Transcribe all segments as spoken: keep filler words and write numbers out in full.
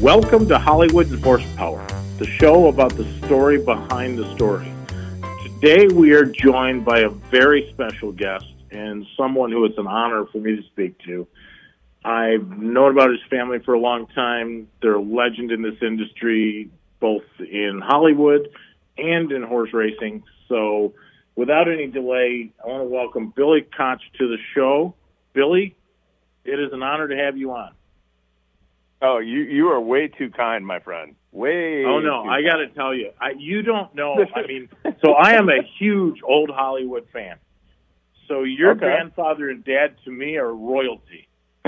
Welcome to Hollywood's Horsepower, the show about the story behind the story. Today we are joined by a very special guest and someone who it's an honor for me to speak to. I've known about his family for a long time. They're a legend in this industry, both in Hollywood and in horse racing. So without any delay, I want to welcome Billy Koch to the show. Billy, it is an honor to have you on. Oh, you you are way too kind, my friend. Way. Oh no, I got to tell you, I, you don't know. I mean, so I am a huge old Hollywood fan. So your okay. grandfather and dad to me are royalty.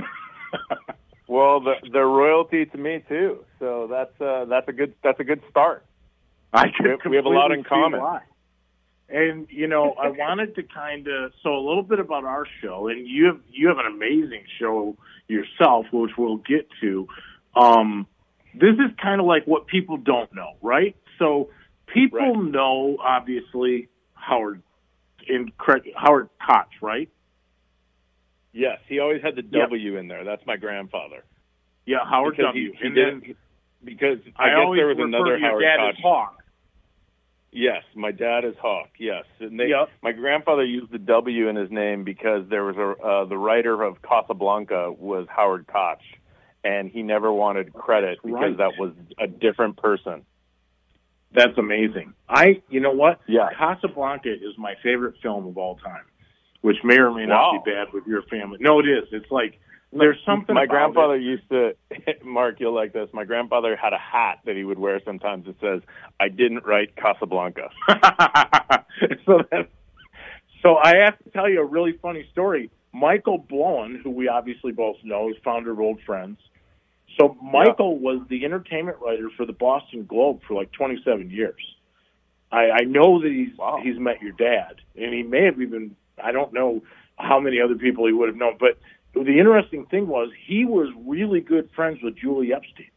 Well, the, they're royalty to me too. So that's uh, that's a good that's a good start. I could we, we have a lot in see common. Why. And you know, I wanted to kind of so a little bit about our show, and you have you have an amazing show yourself, which we'll get to. Um, this is kind of like what people don't know, right? So people right. know obviously Howard in Howard Koch, right? Yes, he always had the W yep. in there. That's my grandfather. Yeah, Howard because W. He, he and did, then because I, I guess always there was refer another to your Howard dad Koch. as Hawk. Yes, my dad is Hawk. Yes, and they, yep. my grandfather used the W in his name because there was a uh, the writer of Casablanca was Howard Koch, and he never wanted credit That's because right. that was a different person. That's amazing. I, you know what? Yeah. Casablanca is my favorite film of all time, which may or may wow. not be bad with your family. No, it is. It's like there's something. My about grandfather it. used to, Mark, you'll like this. My grandfather had a hat that he would wear sometimes that says, "I didn't write Casablanca." so, that, so I have to tell you a really funny story. Michael Blowen, who we obviously both know, is founder of Old Friends. So Michael yeah. was the entertainment writer for the Boston Globe for like twenty-seven years. I, I know that he's wow. he's met your dad, and he may have even, I don't know how many other people he would have known, but the interesting thing was he was really good friends with Julie Epstein.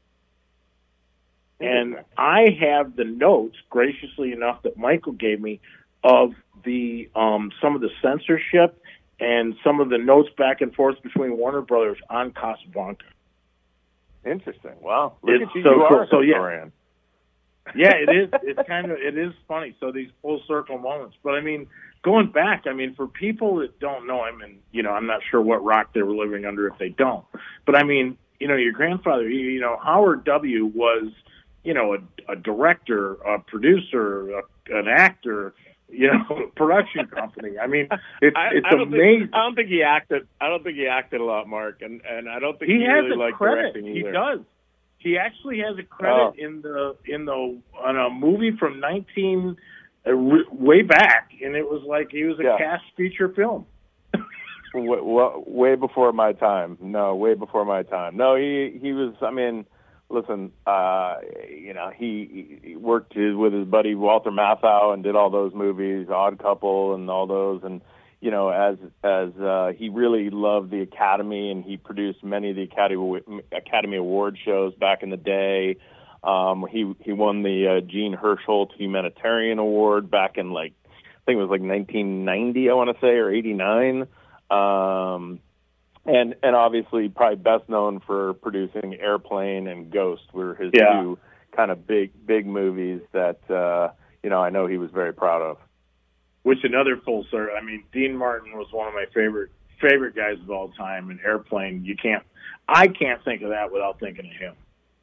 And I have the notes, graciously enough, that Michael gave me of the um, some of the censorship and some of the notes back and forth between Warner Brothers on Casablanca. Interesting. Wow. Look it's at you. So you cool. are a so historian. Yeah. yeah, it is. It's kind of, it is funny. So these full circle moments. But I mean, going back, I mean, for people that don't know him, and, you know, I'm not sure what rock they were living under if they don't. But I mean, you know, your grandfather, you know, Howard W. was, you know, a, a director, a producer, a, an actor, you know, production company. I mean, it's I, it's I don't amazing. Think, I don't think he acted. I don't think he acted a lot, Mark, and and I don't think he, he, has really a liked credit. directing He either. does. He actually has a credit Oh. in the in the on a movie from nineteen uh, way back, and it was like he was a yeah. cast feature film. w- w- way before my time. No, way before my time. No, he he was. I mean. Listen, uh, you know, he, he worked with his buddy Walter Matthau and did all those movies, Odd Couple and all those. And, you know, as as uh, he really loved the Academy, and he produced many of the Academy Academy Award shows back in the day. Um, he he won the uh, Gene Hirschholt Humanitarian Award back in, like, I think it was like nineteen ninety, I want to say, or eighty-nine. Um And and obviously probably best known for producing Airplane and Ghost were his yeah. two kind of big big movies that uh, you know I know he was very proud of. Which another full circle. I mean, Dean Martin was one of my favorite favorite guys of all time. And Airplane, you can't, I can't think of that without thinking of him.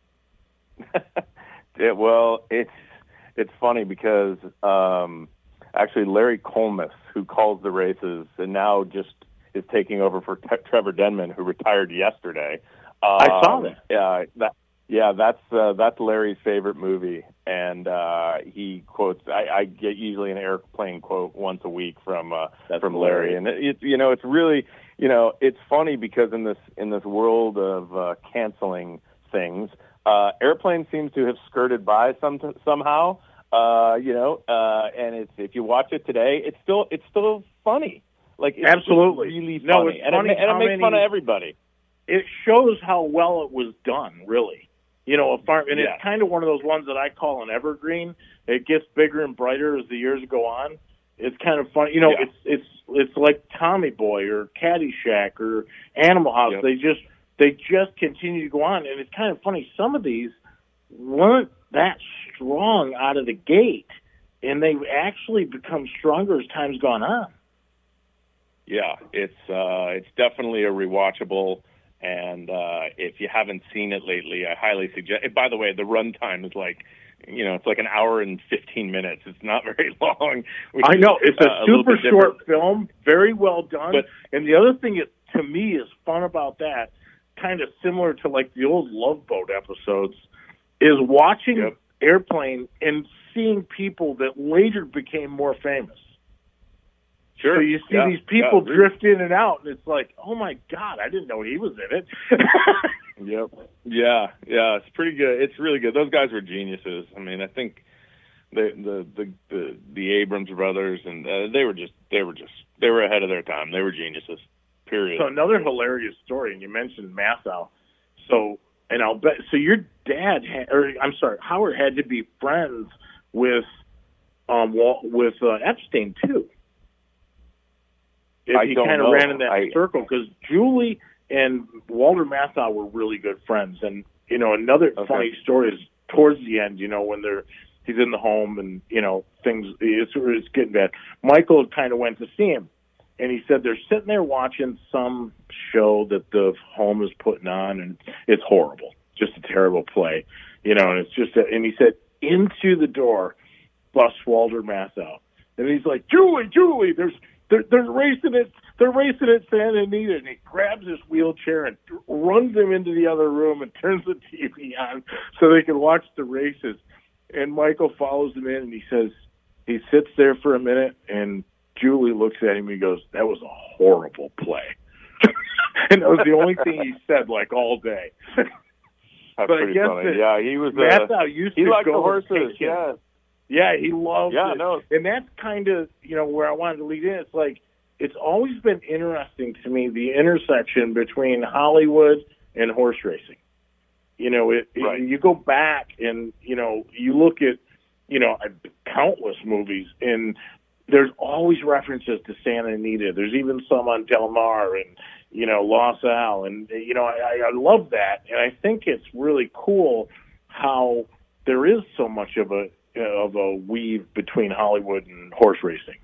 it, well, it's it's funny because um, actually Larry Colmus, who calls the races, and now just is taking over for T- Trevor Denman, who retired yesterday. Um, I saw that. Yeah, that, yeah, that's uh, that's Larry's favorite movie, and uh, he quotes. I, I get usually an Airplane quote once a week from uh, from Larry, and it, it, you know, it's really, you know, it's funny because in this in this world of uh, canceling things, uh, Airplane seems to have skirted by some somehow. Uh, you know, uh, and it's if you watch it today, it's still it's still funny. Like it's absolutely really funny, no, it's and, funny it, and it makes many, fun of everybody. It shows how well it was done, really. You know, a farm, and yeah. it's kind of one of those ones that I call an evergreen. It gets bigger and brighter as the years go on. It's kind of fun. You know, yeah. it's it's it's like Tommy Boy or Caddyshack or Animal House. Yep. They just they just continue to go on. And it's kind of funny. Some of these weren't that strong out of the gate, and they've actually become stronger as time's gone on. Yeah, it's uh, it's definitely a rewatchable, and uh, if you haven't seen it lately, I highly suggest. By the way, the runtime is like, you know, it's like an hour and fifteen minutes. It's not very long. I know. It's a uh, super a short film, very well done. But, and the other thing that, to me, is fun about that, kind of similar to like the old Love Boat episodes, is watching yep. Airplane and seeing people that later became more famous. Sure. So you see yeah. these people yeah. drift in and out, and it's like, oh my God, I didn't know he was in it. Yep. Yeah. Yeah. It's pretty good. It's really good. Those guys were geniuses. I mean, I think the the the the, the Abrams brothers, and uh, they were just they were just they were ahead of their time. They were geniuses. Period. So another hilarious story, and you mentioned Matthau. So, and I'll bet. So your dad, had, or I'm sorry, Howard had to be friends with um with uh, Epstein too. If I he don't kind of know. ran in that I, circle, because Julie and Walter Matthau were really good friends. And, you know, another okay. funny story is towards the end, you know, when they're he's in the home and, you know, things, it's, it's getting bad. Michael kind of went to see him, and he said they're sitting there watching some show that the home is putting on, and it's horrible, just a terrible play, you know, and it's just, a, and he said, into the door busts Walter Matthau. And he's like, Julie, Julie, there's, They're, they're racing it. They're racing at Santa Anita, and he grabs his wheelchair and runs him into the other room and turns the T V on so they can watch the races. And Michael follows him in, and he says, he sits there for a minute, and Julie looks at him and he goes, "That was a horrible play." And that was the only thing he said like all day. That's but pretty I guess funny. Yeah, he was. Matthau Uh, used he to liked go the horses. Yeah. Yeah. Yeah, he loves yeah, it. No. And that's kind of, you know, where I wanted to lead in. It's like, it's always been interesting to me, the intersection between Hollywood and horse racing. You know, it, right. it, you go back and, you know, you look at, you know, countless movies, and there's always references to Santa Anita. There's even some on Del Mar and, you know, Los Al. And, you know, I, I love that. And I think it's really cool how there is so much of a, of a weave between Hollywood and horse racing.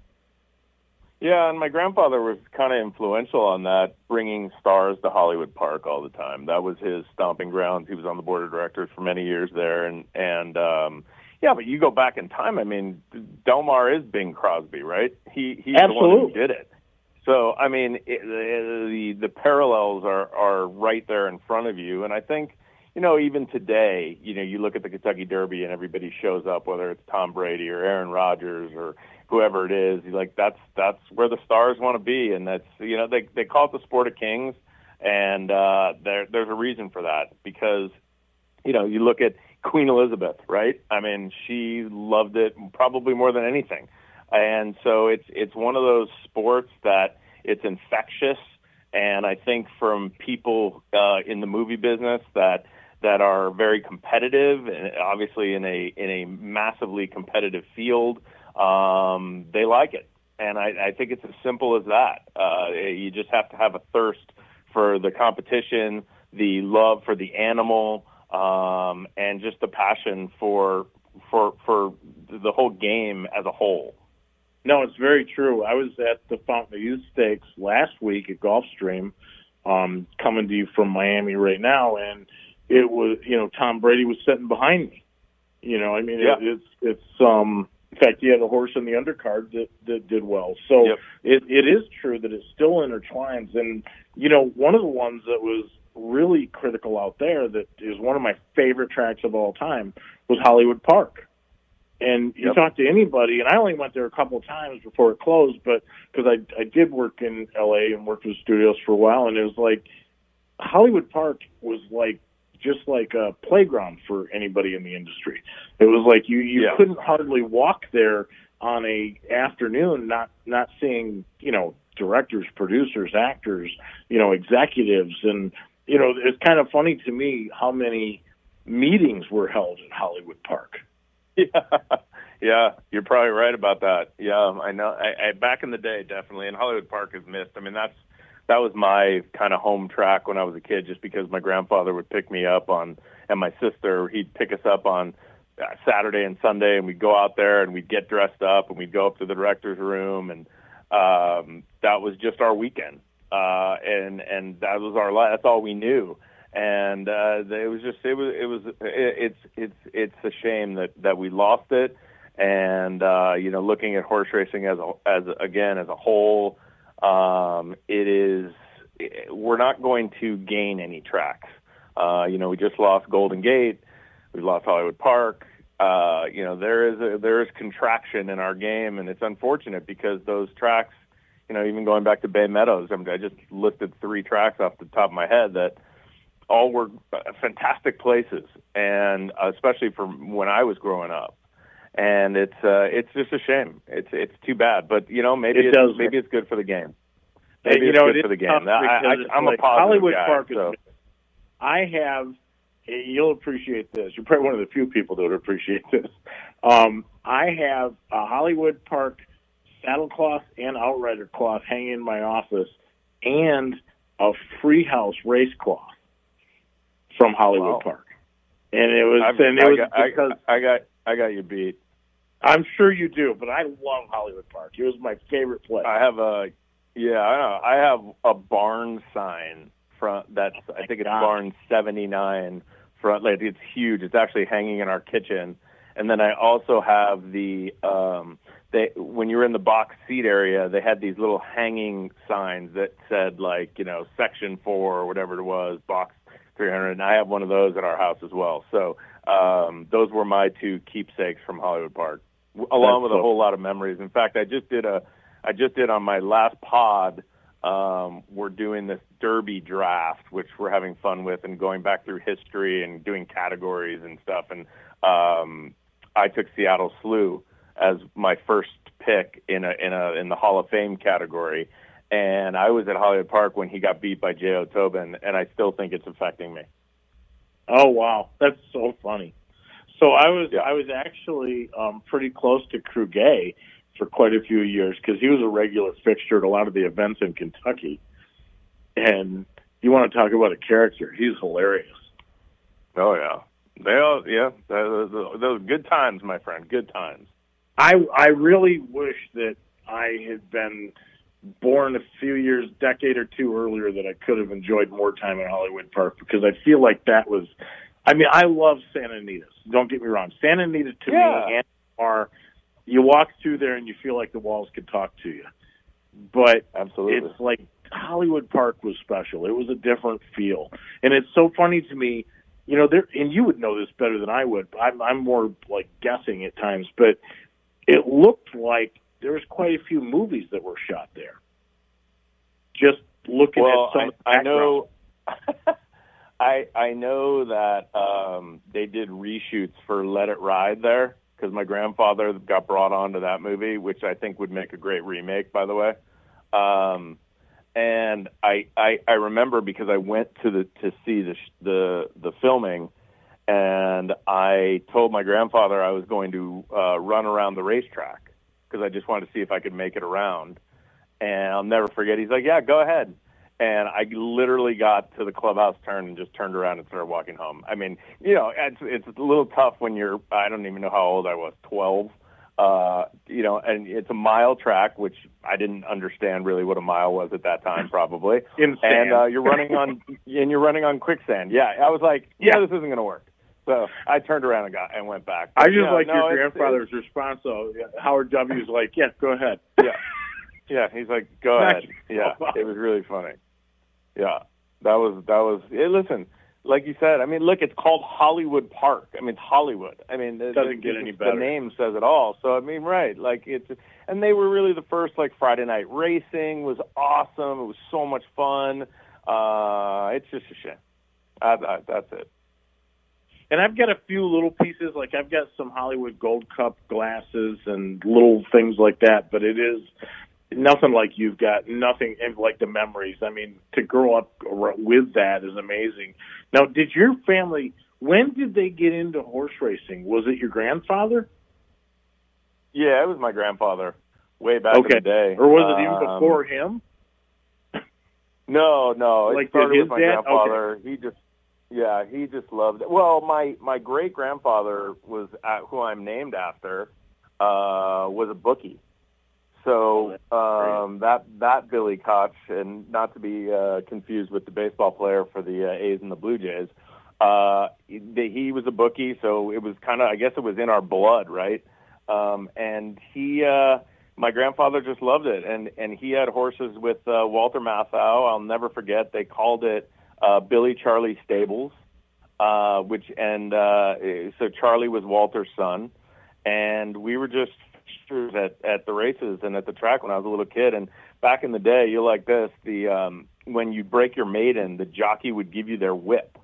Yeah, and my grandfather was kind of influential on that, bringing stars to Hollywood Park all the time. That was his stomping grounds. He was on the board of directors for many years there, and and um, yeah, but you go back in time. I mean, Del Mar is Bing Crosby, right? He he's Absolutely. the one who did it. So I mean, it, the the parallels are are right there in front of you, and I think. You know, even today, you know, you look at the Kentucky Derby and everybody shows up, whether it's Tom Brady or Aaron Rodgers or whoever it is. Like that's that's where the stars want to be, and that's you know they they call it the sport of kings, and uh, there there's a reason for that because you know you look at Queen Elizabeth, right? I mean, she loved it probably more than anything, and so it's it's one of those sports that it's infectious, and I think from people uh, in the movie business that. that are very competitive, and obviously in a in a massively competitive field, um, they like it. And I, I think it's as simple as that. Uh, you just have to have a thirst for the competition, the love for the animal, um, and just the passion for for for the whole game as a whole. No, it's very true. I was at the Fountain of Youth Stakes last week at Gulfstream, um, coming to you from Miami right now, and it was, you know, Tom Brady was sitting behind me. You know, I mean, yeah. it, it's, it's, um, in fact, he had a horse in the undercard that, that did well. So yep. it, it is true that it still intertwines. And, you know, one of the ones that was really critical out there that is one of my favorite tracks of all time was Hollywood Park. And you yep. talk to anybody, and I only went there a couple of times before it closed, but because I, I did work in L A and worked with studios for a while, and it was like Hollywood Park was like, just like a playground for anybody in the industry. It was like you, you yeah. couldn't hardly walk there on a afternoon, not, not seeing, you know, directors, producers, actors, you know, executives. And, you know, it's kind of funny to me how many meetings were held at Hollywood Park. Yeah. Yeah. You're probably right about that. Yeah. I know. I, I, back in the day, definitely. And Hollywood Park is missed. I mean, that's, that was my kind of home track when I was a kid, just because my grandfather would pick me up on, and my sister, he'd pick us up on Saturday and Sunday, and we'd go out there and we'd get dressed up and we'd go up to the director's room, and um, that was just our weekend. Uh, and, and that was our, that's all we knew. And, uh, it was just, it was, it was, it, it's, it's, it's a shame that, that we lost it. And, uh, you know, looking at horse racing as a, as again, as a whole, um, it is, we're not going to gain any tracks. Uh, you know, we just lost Golden Gate. We lost Hollywood Park. Uh, you know, there is a, there is contraction in our game, and it's unfortunate because those tracks, you know, even going back to Bay Meadows, I mean, I just listed three tracks off the top of my head that all were fantastic places, and especially from when I was growing up. And it's uh, it's just a shame. It's it's too bad, but you know, maybe it it's, does. maybe it's good for the game. Maybe you it's know, good it for the game. I, I, I'm like a positive Hollywood guy. Park So. Is, I have. You'll appreciate this. You're probably one of the few people that would appreciate this. Um, I have a Hollywood Park saddle cloth and outrider cloth hanging in my office, and a free house race cloth from Hollywood Wow. Park. And it was, I've, and it I was got, because I, I got, I got you beat. I'm sure you do, but I love Hollywood Park. It was my favorite place. I have a, yeah, I know. I have a barn sign front. That's, oh I think it's God. barn seventy-nine front. Like, it's huge. It's actually hanging in our kitchen. And then I also have the, um, they, when you were in the box seat area, they had these little hanging signs that said, like, you know, section four or whatever it was, box three hundred. And I have one of those at our house as well. So, um, those were my two keepsakes from Hollywood Park, along That's with a cool. whole lot of memories. In fact, I just did a, I just did on my last pod, um, we're doing this Derby draft, which we're having fun with and going back through history and doing categories and stuff. And, um, I took Seattle Slew as my first pick in a, in a, in the Hall of Fame category. And I was at Hollywood Park when he got beat by J O Tobin, and I still think it's affecting me. Oh, wow. That's so funny. So I was Yeah. I was actually um, pretty close to Krugay for quite a few years because he was a regular fixture at a lot of the events in Kentucky. And you want to talk about a character. He's hilarious. Oh, yeah. They all, yeah, those, those good times, my friend, good times. I I really wish that I had been born a few years, decade or two earlier, that I could have enjoyed more time at Hollywood Park, because I feel like that was, I mean, I love Santa Anita. Don't get me wrong. Santa Anita to Yeah. me and are, you walk through there and you feel like the walls could talk to you. But Absolutely. it's like Hollywood Park was special. It was a different feel. And it's so funny to me, you know, there, and you would know this better than I would. I'm, I'm more like guessing at times, but it looked like there was quite a few movies that were shot there. Just looking well, at some I, of the I know, backgrounds. I I know that um, they did reshoots for Let It Ride there, because my grandfather got brought onto that movie, which I think would make a great remake, by the way. Um, and I, I I remember because I went to the to see the the the filming, and I told my grandfather I was going to uh, run around the racetrack because I just wanted to see if I could make it around. And I'll never forget. He's like, "Yeah, go ahead." And I literally got to the clubhouse turn and just turned around and started walking home. I mean, you know, it's it's a little tough when you're, I don't even know how old I was, twelve. Uh, you know, and it's a mile track, which I didn't understand really what a mile was at that time, probably. In sand. And uh, you're running on, and you're running on quicksand. Yeah, I was like, yeah, Yeah. this isn't going to work. So I turned around and got and went back. I But, just you know, like no, your it's- grandfather's response, though. Howard W.'s like, yes, go ahead. Yeah. Yeah, he's like, go ahead. Yeah, it was really funny. Yeah, that was, that was, hey, listen, like you said, I mean, look, it's called Hollywood Park. I mean, it's Hollywood. I mean, it doesn't get any better. The name says it all. So, I mean, right, like, it's, and they were really the first, like, Friday night racing was awesome. It was so much fun. Uh, it's just a shame. I, I, that's it. And I've got a few little pieces, like I've got some Hollywood Gold Cup glasses and little things like that, but it is nothing like you've got, nothing like the memories. I mean, to grow up with that is amazing. Now, did your family, when did they get into horse racing? Was it your grandfather? Yeah, it was my grandfather way back Okay. in the day. Or was it even Um, before him? No, no. It Like, started did with my his dad? grandfather. He just, yeah, he just loved it. Well, my my great grandfather was at, who I'm named after, uh, was a bookie. So um, that that Billy Koch, and not to be uh, confused with the baseball player for the uh, A's and the Blue Jays, uh, he, he was a bookie. So it was kind of, I guess, it was in our blood, right? Um, and he, uh, my grandfather, just loved it, and and he had horses with uh, Walter Matthau. I'll never forget. They called it uh, Billy Charlie Stables, uh, which and uh, so Charlie was Walter's son, and we were just at at the races and at the track when I was a little kid. And back in the day, you're like this, the um when you break your maiden, the jockey would give you their whip.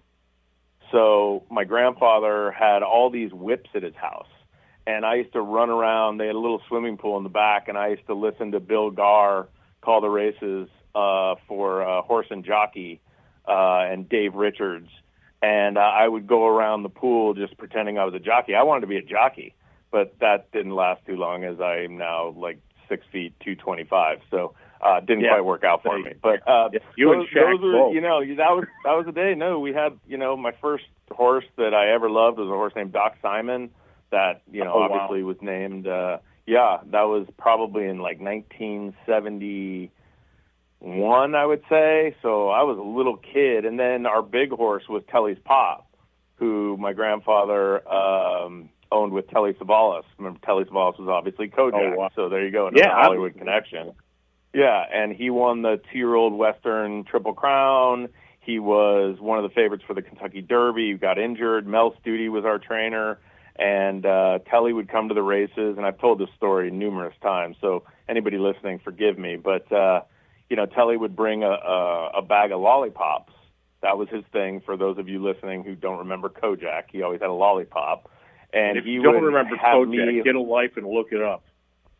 So my grandfather had all these whips at his house, and I used to run around. They had a little swimming pool in the back, and I used to listen to Bill Garr call the races uh for uh, Horse and Jockey uh and Dave Richards, and uh, I would go around the pool just pretending I was a jockey. I wanted to be a jockey, but that didn't last too long, as I am now like six feet, two twenty-five. So uh, didn't yeah. quite work out for me. But uh, yeah. you those, and Shaq those were, both. you know, that was that was the day. No, we had, you know, my first horse that I ever loved was a horse named Doc Simon. That, you know, oh, obviously wow. was named. Uh, yeah, that was probably in like nineteen seventy-one, I would say. So I was a little kid, and then our big horse was Telly's Pop, who my grandfather. Um, owned with Telly Savalas. Remember, Telly Savalas was obviously Kojak, oh, wow. so there you go, another yeah, Hollywood connection. Yeah, and he won the two-year-old Western Triple Crown. He was one of the favorites for the Kentucky Derby. He got injured. Mel Studi was our trainer, and uh, Telly would come to the races, and I've told this story numerous times, so anybody listening, forgive me, but, uh, you know, Telly would bring a, a, a bag of lollipops. That was his thing. For those of you listening who don't remember Kojak, he always had a lollipop. And if he you don't would remember have Kojak, me, get a life and look it up.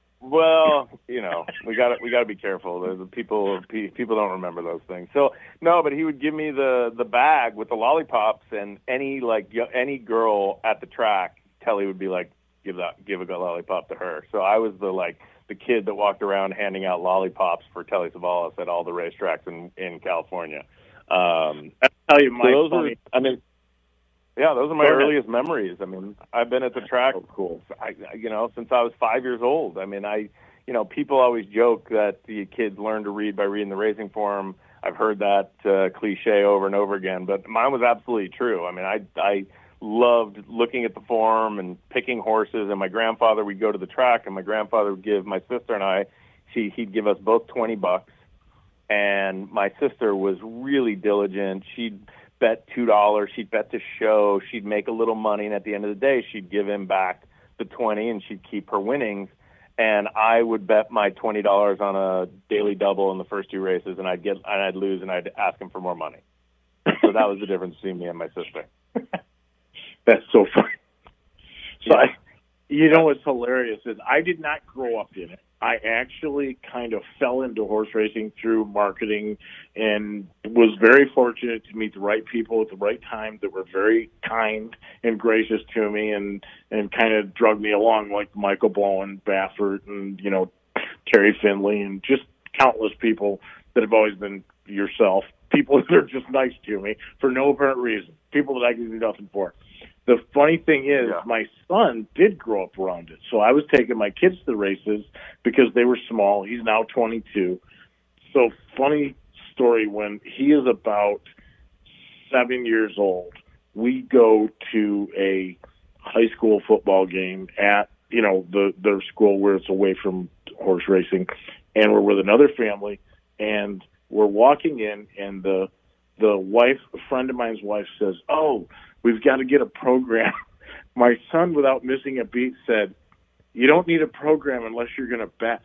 Well, you know, we got to we got to be careful. The people people don't remember those things. So no, but he would give me the the bag with the lollipops, and any like any girl at the track, Telly would be like, give that give a lollipop to her. So I was the like the kid that walked around handing out lollipops for Telly Savalas at all the racetracks in in California. Um, I'll tell you, my so those funny. Are, I mean. Yeah, those are my Go ahead. earliest memories. I mean, I've been at the track, oh, cool. I, you know, since I was five years old. I mean, I, you know, people always joke that the kids learn to read by reading the Racing Form. I've heard that uh, cliche over and over again, but mine was absolutely true. I mean, I, I loved looking at the form and picking horses. And my grandfather would go to the track, and my grandfather would give my sister and I, she, he'd give us both twenty bucks. And my sister was really diligent. She'd bet two dollars, she'd bet the show, she'd make a little money, and at the end of the day, she'd give him back the twenty, and she'd keep her winnings. And I would bet my twenty dollars on a daily double in the first two races, and I'd get, and I'd lose, and I'd ask him for more money. So that was the difference between me and my sister. That's so funny. So, yeah. I, you know what's hilarious is I did not grow up in it. I actually kind of fell into horse racing through marketing and was very fortunate to meet the right people at the right time that were very kind and gracious to me and, and kind of drug me along, like Michael Bowen, Baffert, and, you know, Terry Finley, and just countless people that have always been yourself, people that are just nice to me for no apparent reason, people that I can do nothing for. The funny thing is, yeah. my son did grow up around it. So I was taking my kids to the races because they were small. He's now twenty-two. So funny story, when he is about seven years old, we go to a high school football game at, you know, the their school where it's away from horse racing. And we're with another family, and we're walking in, and the the wife, a friend of mine's wife says, oh, we've got to get a program. My son, without missing a beat, said, you don't need a program unless you're going to bet.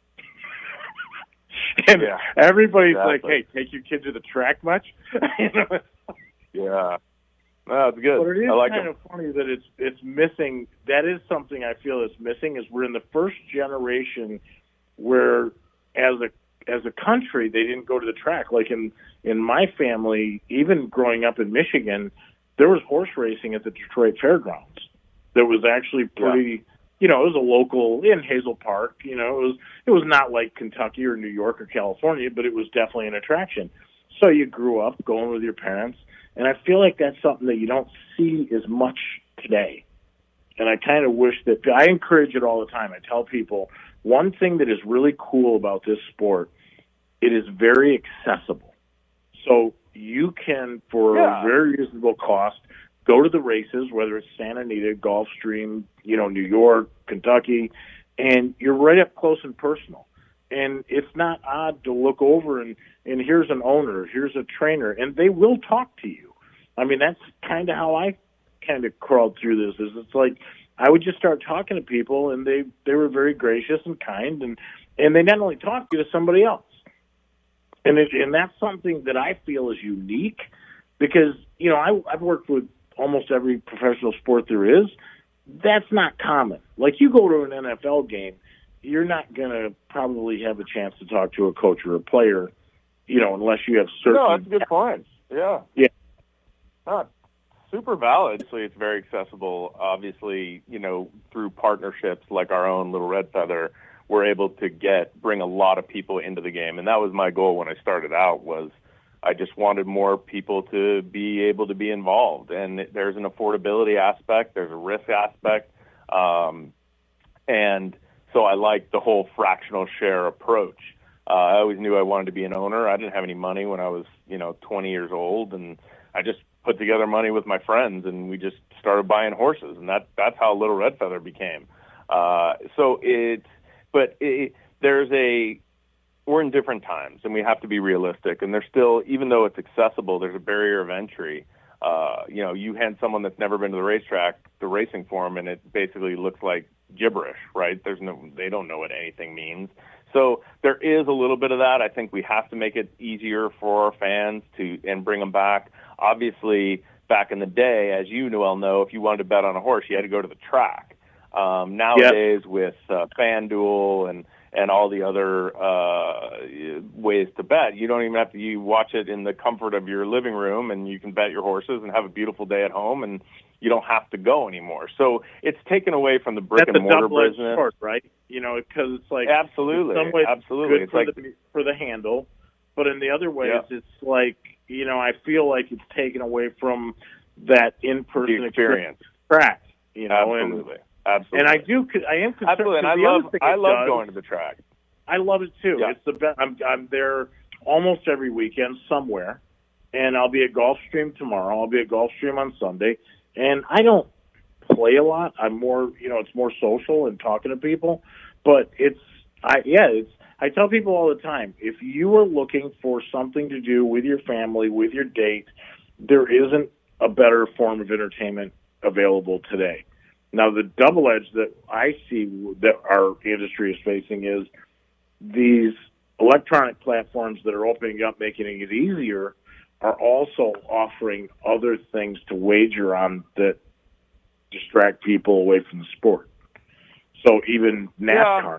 And yeah, everybody's exactly. like, hey, take your kid to the track much? You know? Yeah. No, it's good. But it is I like kind it. of funny that it's it's missing. That is something I feel is missing, is we're in the first generation where, as a as a country, they didn't go to the track. Like in, in my family, even growing up in Michigan, there was horse racing at the Detroit Fairgrounds. There was actually pretty, yeah. you know, it was a local in Hazel Park. You know, it was it was not like Kentucky or New York or California, but it was definitely an attraction. So you grew up going with your parents, and I feel like that's something that you don't see as much today. And I kind of wish that – I encourage it all the time. I tell people one thing that is really cool about this sport, it is very accessible. So you can, for Yeah. a very reasonable cost, go to the races, whether it's Santa Anita, Gulfstream, you know, New York, Kentucky, and you're right up close and personal. And it's not odd to look over and, and here's an owner, here's a trainer, and they will talk to you. I mean, that's kind of how I kind of crawled through this. Is it's like I would just start talking to people, and they, they were very gracious and kind, and, and they not only talk to you to somebody else. And it, and that's something that I feel is unique because, you know, I, I've worked with almost every professional sport there is. That's not common. Like you go to an N F L game, you're not going to probably have a chance to talk to a coach or a player, you know, unless you have certain. No, that's a good point. Yeah. Yeah. Not super valid. Obviously, it's very accessible. Obviously, you know, through partnerships like our own Little Red Feather, we're able to get bring a lot of people into the game, and that was my goal when I started out. Was I just wanted more people to be able to be involved, and there's an affordability aspect, there's a risk aspect, um, and so I like the whole fractional share approach. Uh, I always knew I wanted to be an owner. I didn't have any money when I was, you know, twenty years old, and I just put together money with my friends, and we just started buying horses, and that that's how Little Red Feather became. Uh, so it's, but it, there's a, we're in different times, and we have to be realistic, and there's still, even though it's accessible, there's a barrier of entry. Uh, you know, you hand someone that's never been to the racetrack the racing form, and it basically looks like gibberish, right? There's no, they don't know what anything means. So there is a little bit of that. I think we have to make it easier for our fans to and bring them back. Obviously, back in the day, as you well know, if you wanted to bet on a horse, you had to go to the track. Um, nowadays, yep. with uh, FanDuel and and all the other uh, ways to bet, you don't even have to. You watch it in the comfort of your living room, and you can bet your horses and have a beautiful day at home, and you don't have to go anymore. So it's taken away from the brick That's and mortar a double-edged business, sword, right? You know, because it's like absolutely, in some ways absolutely, good it's for like the for the handle, but in the other ways, yeah. it's like, you know, I feel like it's taken away from that in-person the experience. Track, you know, absolutely, and, absolutely. and I do, I am concerned. Absolutely, and I the love, I love does, going to the track. I love it too. Yeah. It's the best. I'm I'm there almost every weekend somewhere, and I'll be at Gulfstream tomorrow. I'll be at Gulfstream on Sunday, and I don't play a lot. I'm more, you know, it's more social and talking to people. But it's, I yeah, it's. I tell people all the time, if you are looking for something to do with your family, with your date, there isn't a better form of entertainment available today. Now, the double edge that I see that our industry is facing is these electronic platforms that are opening up, making it easier, are also offering other things to wager on that distract people away from the sport. So even NASCAR.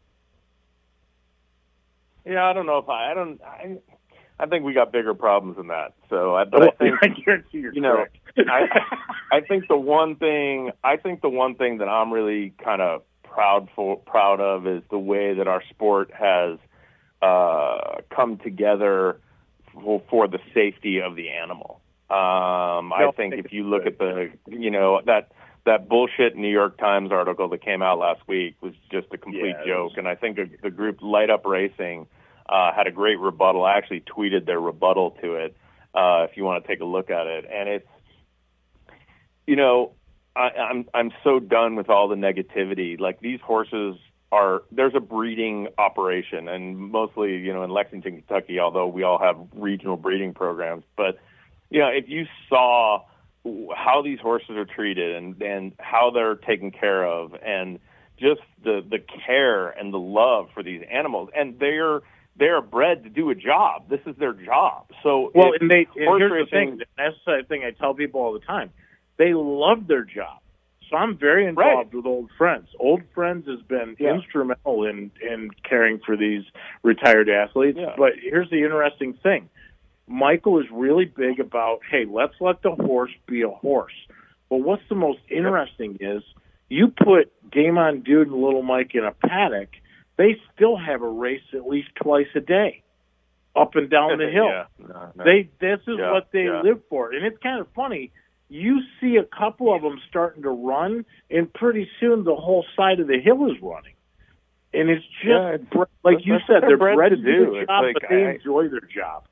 Yeah, yeah I don't know if I, I don't, I, I think we got bigger problems than that. So, I, but I think, I guarantee you're you know, correct. I, I think the one thing, I think the one thing that I'm really kind of proud for, proud of is the way that our sport has uh, come together for, for the safety of the animal. Um, no, I think if you look at the, you know, that that bullshit New York Times article that came out last week was just a complete yeah, joke. And I think the group Light Up Racing uh, had a great rebuttal. I actually tweeted their rebuttal to it uh, if you want to take a look at it. And it's, you know, I, I'm I'm so done with all the negativity. Like, these horses are, there's a breeding operation, and mostly, you know, in Lexington, Kentucky, although we all have regional breeding programs. But, you know, if you saw how these horses are treated and, and how they're taken care of, and just the, the care and the love for these animals, and they're they're bred to do a job. This is their job. So well, and they and horse here's racing, the thing. That's the thing I tell people all the time. They love their job. So I'm very involved right. with Old Friends. Old Friends has been yeah. instrumental in, in caring for these retired athletes. Yeah. But here's the interesting thing. Michael is really big about, hey, let's let the horse be a horse. But what's the most interesting yep. is you put Game On Dude and Little Mike in a paddock, they still have a race at least twice a day. up and down the hill. yeah. no, no. They this is yeah, what they yeah. live for, and it's kind of funny. You see a couple of them starting to run, and pretty soon the whole side of the hill is running. And it's just Yeah, it's, like you said, they're bred to do the job, like, but they I, enjoy their job.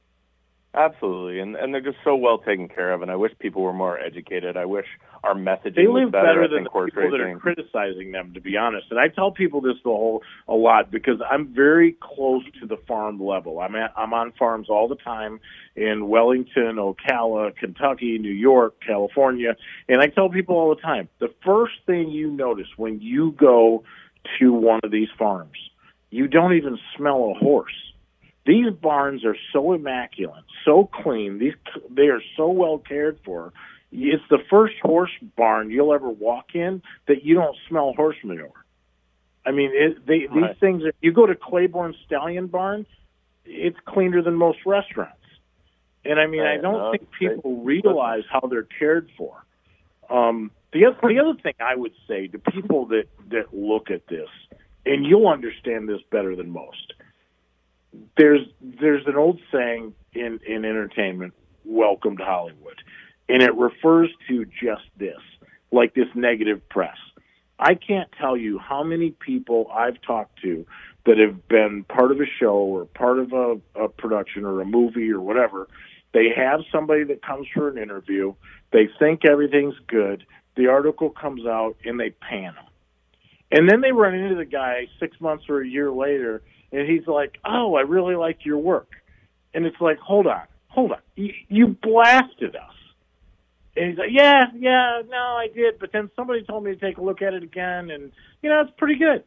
Absolutely, and and they're just so well taken care of. And I wish people were more educated. I wish our messaging They was live better. better I than think the horse people that racing. are criticizing them, to be honest. And I tell people this the whole a lot because I'm very close to the farm level. I'm at, I'm on farms all the time in Wellington, Ocala, Kentucky, New York, California, and I tell people all the time, the first thing you notice when you go to one of these farms, you don't even smell a horse. These barns are so immaculate, so clean. These they are so well cared for. It's the first horse barn you'll ever walk in that you don't smell horse manure. I mean, it, they, Right. these things. You go to Claiborne Stallion Barn, it's cleaner than most restaurants. And I mean, Right, I don't no, think they- people realize how they're cared for. Um, the other, the other thing I would say to people that that look at this, and you'll understand this better than most. There's there's an old saying in, in entertainment, welcome to Hollywood, and it refers to just this, like this negative press. I can't tell you how many people I've talked to that have been part of a show or part of a, a production or a movie or whatever. They have somebody that comes for an interview. They think everything's good. The article comes out, and they pan them. And then they run into the guy six months or a year later, and he's like, oh, I really like your work. And it's like, hold on, hold on. You, you blasted us. And he's like, yeah, yeah, no, I did. But then somebody told me to take a look at it again, and, you know, it's pretty good.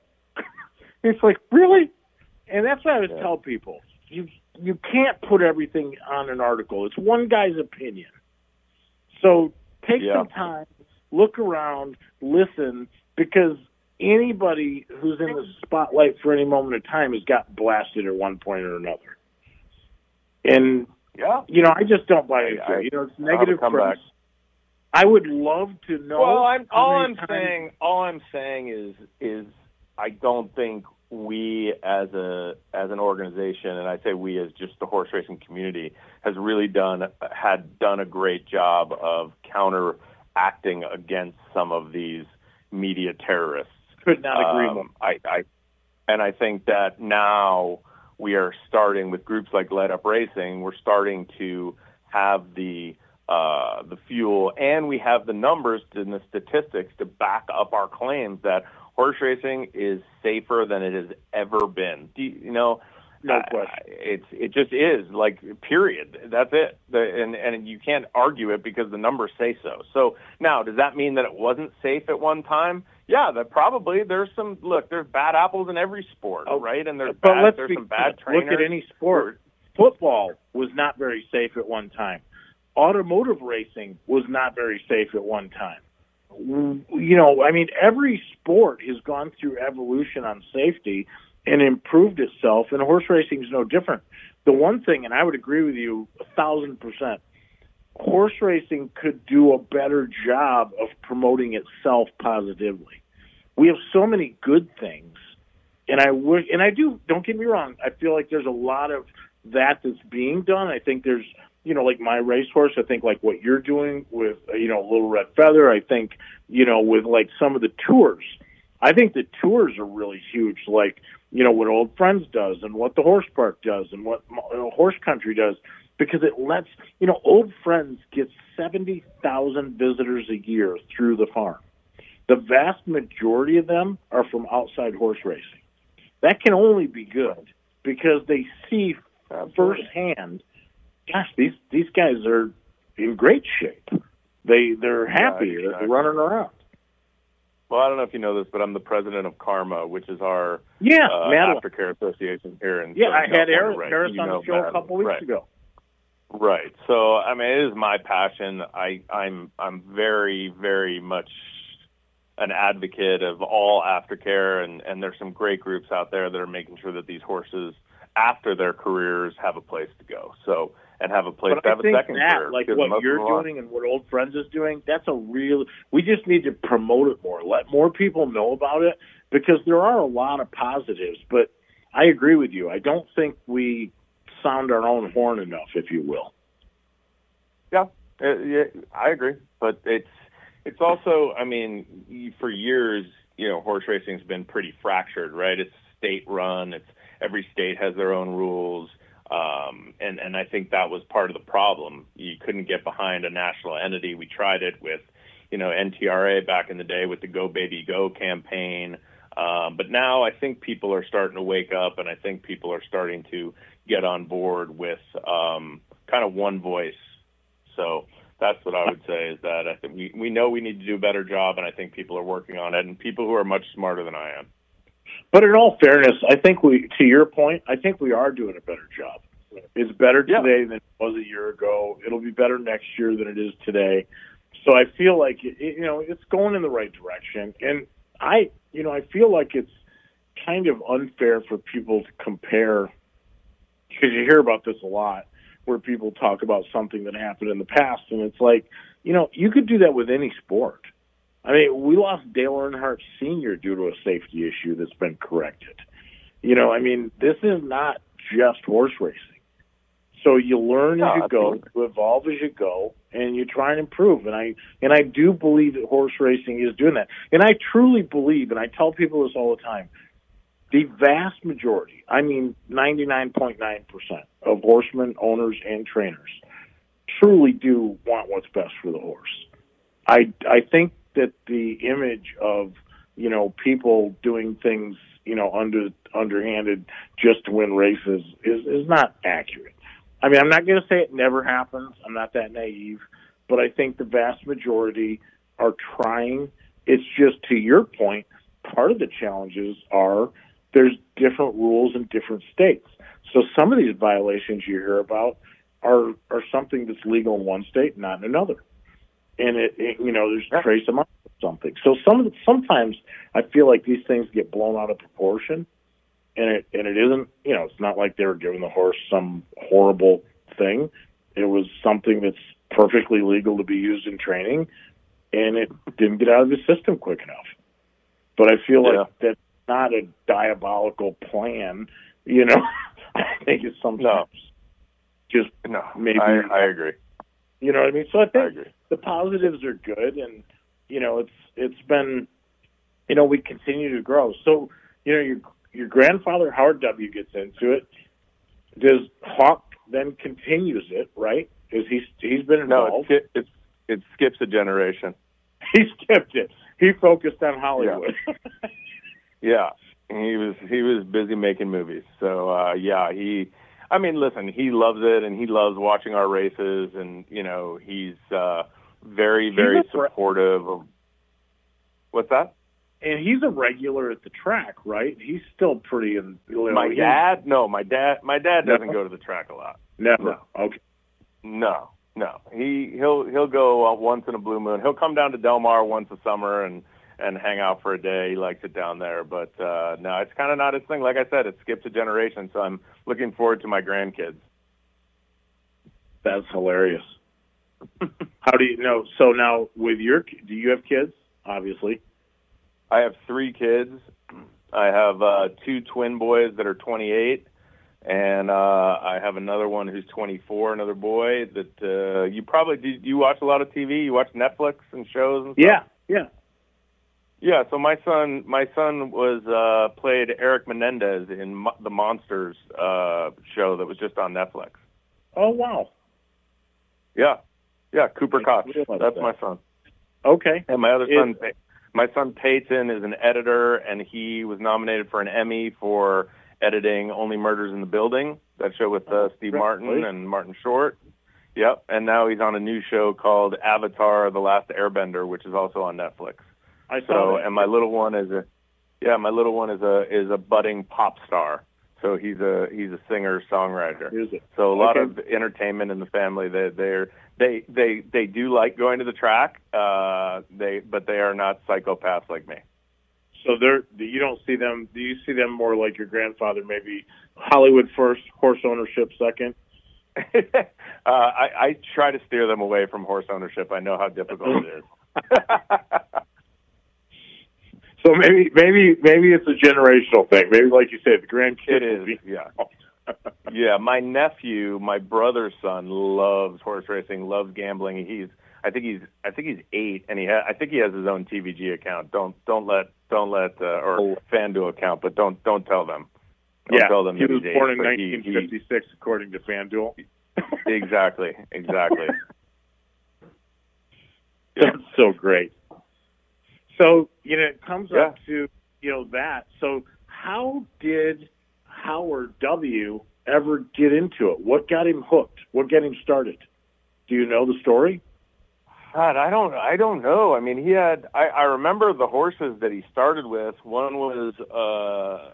It's like, really? And that's what I would Yeah. tell people. You you can't put everything on an article. It's one guy's opinion. So take Yeah. some time, look around, listen, because anybody who's in the spotlight for any moment of time has got blasted at one point or another. And, Yeah. you know, I just don't buy into I- I- it. You know, it's I'll have a negative comeback. press. I would love to know. Well, I'm, how all many I'm times- saying, all I'm saying is, is I don't think we as a as an organization, and I say we as just the horse racing community, has really done had done a great job of counteracting against some of these media terrorists. Could not agree Um, more. I, I and I think that now we are starting with groups like Let Up Racing. We're starting to have the uh, the fuel, and we have the numbers and the statistics to back up our claims that horse racing is safer than it has ever been. Do you, you know, No uh, question. It's it just is, like, period. That's it. The, and and you can't argue it because the numbers say so. So now, does that mean that it wasn't safe at one time? Yeah, that probably there's some look. There's bad apples in every sport, Oh, right? And there's but bad, let's there's be, some bad trainers. Look at any sport. Football was not very safe at one time. Automotive racing was not very safe at one time. You know, I mean, every sport has gone through evolution on safety and improved itself, and horse racing is no different. The one thing, and I would agree with you a thousand percent, horse racing could do a better job of promoting itself positively. We have so many good things, and I wish, and I do, don't get me wrong, I feel like there's a lot of that that's being done. I think there's, you know, like my racehorse, I think like what you're doing with, you know, Little Red Feather, I think, you know, with like some of the tours. I think the tours are really huge, like, you know, what Old Friends does and what the Horse Park does and what you know, Horse Country does, because it lets, you know, Old Friends gets seventy thousand visitors a year through the farm. The vast majority of them are from outside horse racing. That can only be good because they see firsthand, gosh, these these guys are in great shape. They they're happy. Yeah, exactly. They're running around. Well, I don't know if you know this, but I'm the president of Karma, which is our Yeah, uh, Madeline. aftercare association here in Yeah, Southern I had California, Harris, right? Harris You on know the show a Madeline. couple weeks right. ago. Right. So, I mean, it is my passion. I, I'm I'm very, very much an advocate of all aftercare, and, and there's some great groups out there that are making sure that these horses, after their careers, have a place to go. So, and have a place But to I have a think second that, career. like because what most you're of them aren't. doing and what Old Friends is doing, that's a real. We just need to promote it more. Let more people know about it because there are a lot of positives. But I agree with you. I don't think we sound our own horn enough, if you will. Yeah, uh, yeah, I agree. But it's it's also, I mean, for years, you know, horse racing's been pretty fractured, right? It's state run. It's every state has their own rules. Um, and, and I think that was part of the problem. You couldn't get behind a national entity. We tried it with, you know, N T R A back in the day with the Go Baby Go campaign. Um, but now I think people are starting to wake up, and I think people are starting to get on board with um, kind of one voice. So that's what I would say is that I think we, we know we need to do a better job, and I think people are working on it, and people who are much smarter than I am. But in all fairness, I think we, to your point, I think we are doing a better job. It's better yeah. today than it was a year ago. It'll be better next year than it is today. So I feel like, it, you know, it's going in the right direction. And I, you know, I feel like it's kind of unfair for people to compare, because you hear about this a lot, where people talk about something that happened in the past. And it's like, you know, you could do that with any sport. I mean, we lost Dale Earnhardt Senior due to a safety issue that's been corrected. You know, I mean, this is not just horse racing. So you learn as you go, you evolve as you go, and you try and improve. And I and I do believe that horse racing is doing that. And I truly believe, and I tell people this all the time, the vast majority, I mean ninety-nine point nine percent of horsemen, owners, and trainers truly do want what's best for the horse. I, I think that the image of, you know, people doing things, you know, under underhanded just to win races is, is not accurate. I mean, I'm not going to say it never happens. I'm not that naive. But I think the vast majority are trying. It's just, to your point, part of the challenges are there's different rules in different states. So some of these violations you hear about are, are something that's legal in one state, not in another. And, it, it you know, there's trace amount of something. So some of the, sometimes I feel like these things get blown out of proportion. And it and it isn't, you know, it's not like they were giving the horse some horrible thing. It was something that's perfectly legal to be used in training, and it didn't get out of the system quick enough. But I feel yeah. like that's not a diabolical plan, you know. I think it's sometimes no. just no. maybe. I, I agree. You know what I mean? So I think I agree. the positives are good, and, you know, it's it's been, you know, we continue to grow. So, you know, you're Your grandfather, Howard W., gets into it. Does Hawk then continues it, right? Is he, he's been involved? No, it, it, it skips a generation. He skipped it. He focused on Hollywood. Yeah. yeah. He was he was busy making movies. So, uh, yeah, he, I mean, listen, he loves it, and he loves watching our races, and, you know, he's uh, very, very he's supportive of, what's that? And he's a regular at the track, right? He's still pretty in. You know, my dad? No, my dad. My dad doesn't no. go to the track a lot. Never. No. Okay. No, no. He he'll he'll go uh, once in a blue moon. He'll come down to Del Mar once a summer and and hang out for a day. He likes it down there, but uh, no, it's kind of not his thing. Like I said, it skips a generation. So I'm looking forward to my grandkids. That's hilarious. How do you know? So now, with your, do you have kids? Obviously. I have three kids. I have uh, two twin boys that are twenty-eight, and uh, I have another one who's twenty-four, another boy that uh, you probably do. You watch a lot of T V? You watch Netflix and shows and stuff? Yeah, yeah. Yeah, so my son my son was uh, played Eric Menendez in Mo- the Monsters uh, show that was just on Netflix. Oh, wow. Yeah, yeah, Cooper Koch. That's that. my son. Okay. And my other son... It- My son Peyton is an editor, and he was nominated for an Emmy for editing Only Murders in the Building, that show with uh, Steve Martin really? and Martin Short. Yep, and now he's on a new show called Avatar: The Last Airbender, which is also on Netflix. I saw so, that. and my little one is a, yeah, my little one is a is a budding pop star. So he's a he's a singer songwriter. Is it? So a lot Okay. of entertainment in the family. They they're they they they do like going to the track. Uh, they but they are not psychopaths like me. So they're you don't see them. Do you see them more like your grandfather? Maybe Hollywood first, horse ownership second. uh, I, I try to steer them away from horse ownership. I know how difficult it is. So maybe maybe maybe it's a generational thing. Maybe, like you said, the grandkids. It is, will be, yeah. Yeah, my nephew, my brother's son, loves horse racing, loves gambling. He's, I think he's, I think he's eight, and he, ha- I think he has his own T V G account. Don't, don't let, don't let, uh, or Oh. FanDuel account, but don't, don't tell them. Don't Yeah, tell them he that was he's born eight, in but he- nineteen fifty-six, according to FanDuel. he- exactly, exactly. That's so great. So, you know, it comes Yeah. up to, you know, that. So how did Howard W. ever get into it? What got him hooked? What got him started? Do you know the story? God, I don't, I don't know. I mean, he had, I, I remember the horses that he started with. One was, uh,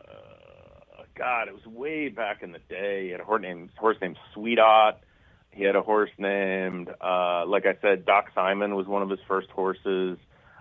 God, it was way back in the day. He had a horse named, horse named Sweetheart. He had a horse named, uh, like I said, Doc Simon was one of his first horses.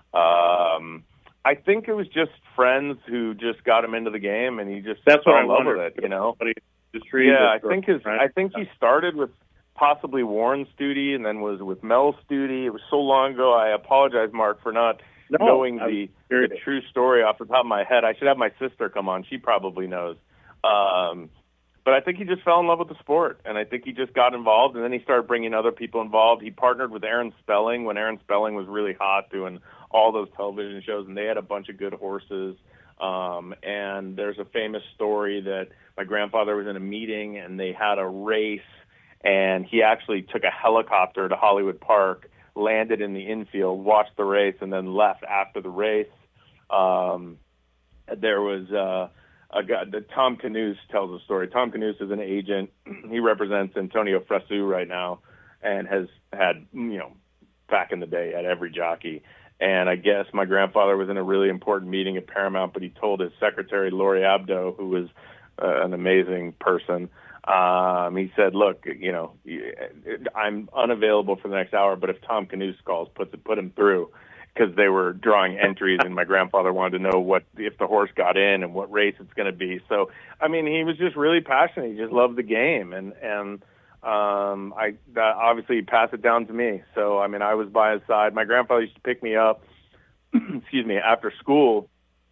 Um, I think it was just friends who just got him into the game, and he just That's fell what I in love wondered. with it, you know? Industry, Yeah, I that's think his, right. I think he started with possibly Warren Studi and then was with Mel Studi. It was so long ago. I apologize, Mark, for not No, knowing I was the, the curious. true story off the top of my head. I should have my sister come on. She probably knows. Um, but I think he just fell in love with the sport, and I think he just got involved, and then he started bringing other people involved. He partnered with Aaron Spelling when Aaron Spelling was really hot doing all those television shows, and they had a bunch of good horses. Um, and there's a famous story that my grandfather was in a meeting, and they had a race, and he actually took a helicopter to Hollywood Park, landed in the infield, watched the race, and then left after the race. Um, there was uh, a guy, the Tom Canoes tells a story. Tom Canoes is an agent. He represents Antonio Fresu right now and has had, you know, back in the day, had every jockey. And I guess my grandfather was in a really important meeting at Paramount, but he told his secretary, Lori Abdo, who was uh, an amazing person, um, he said, look, you know, I'm unavailable for the next hour, but if Tom Canoes calls, put, the, put him through, because they were drawing entries, and my grandfather wanted to know what if the horse got in and what race it's going to be. So, I mean, he was just really passionate. He just loved the game, and and um, I that obviously he passed it down to me. So, I mean, I was by his side. My grandfather used to pick me up, excuse me, after school,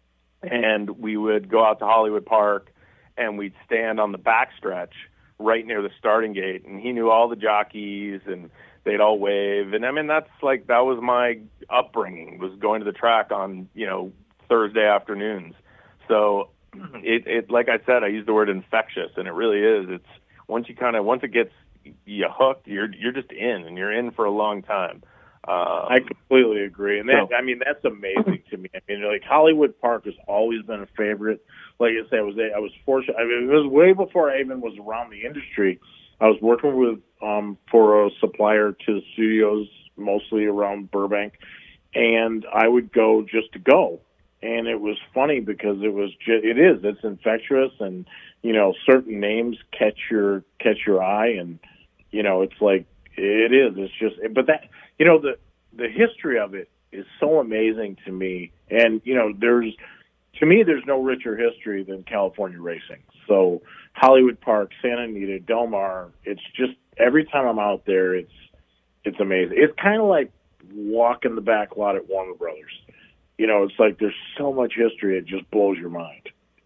and we would go out to Hollywood Park, and we'd stand on the backstretch right near the starting gate, and he knew all the jockeys, and they'd all wave. And I mean, that's like, that was my upbringing, was going to the track on, you know, Thursday afternoons. So it, it, like I said, I use the word infectious, and it really is. It's once you kind of, once it gets you hooked, you're, you're just in, and you're in for a long time. Um, I completely agree. And that, so, I mean, that's amazing to me. I mean, like, Hollywood Park has always been a favorite. Like I said, I was, I was fortunate. I mean, it was way before I even was around the industry. I was working with, um, for a supplier to the studios, mostly around Burbank, and I would go just to go. And it was funny because it was just, it is, it's infectious, and, you know, certain names catch your, catch your eye, and, you know, it's like, it is, it's just, but that, you know, the, the history of it is so amazing to me. And, you know, there's, to me, there's no richer history than California racing. So Hollywood Park, Santa Anita, Del Mar, it's just, every time I'm out there, it's, it's amazing. It's kind of like walking the back lot at Warner Brothers. You know, it's like there's so much history, it just blows your mind.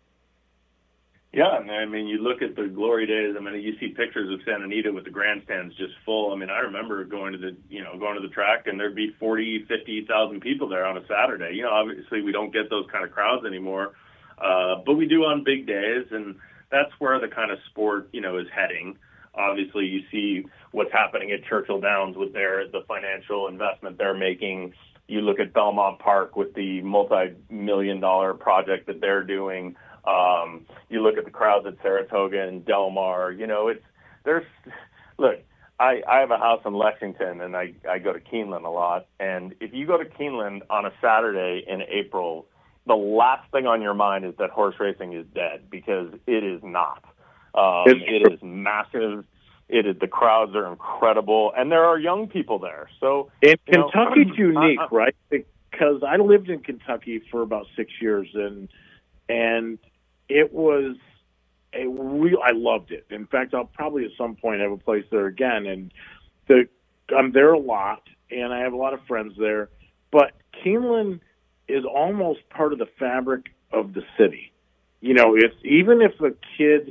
Yeah, and I mean, you look at the glory days. I mean, you see pictures of Santa Anita with the grandstands just full. I mean, I remember going to the, you know, going to the track, and there'd be forty, fifty thousand people there on a Saturday. You know, obviously we don't get those kind of crowds anymore, uh, but we do on big days, and that's where the kind of sport, you know, is heading. Obviously, you see what's happening at Churchill Downs with their the financial investment they're making. You look at Belmont Park with the multi-million dollar project that they're doing. Um, you look at the crowds at Saratoga and Del Mar, you know, it's, there's, look, I, I have a house in Lexington, and I, I go to Keeneland a lot. And if you go to Keeneland on a Saturday in April, the last thing on your mind is that horse racing is dead, because it is not. Um, it is massive. It is, the crowds are incredible, and there are young people there. So, and you know, Kentucky's unique, I, I, right? Because I lived in Kentucky for about six years, and, and, it was a real, I loved it. In fact, I'll probably at some point have a place there again. And the, I'm there a lot, and I have a lot of friends there. But Keeneland is almost part of the fabric of the city. You know, it's, even if a kid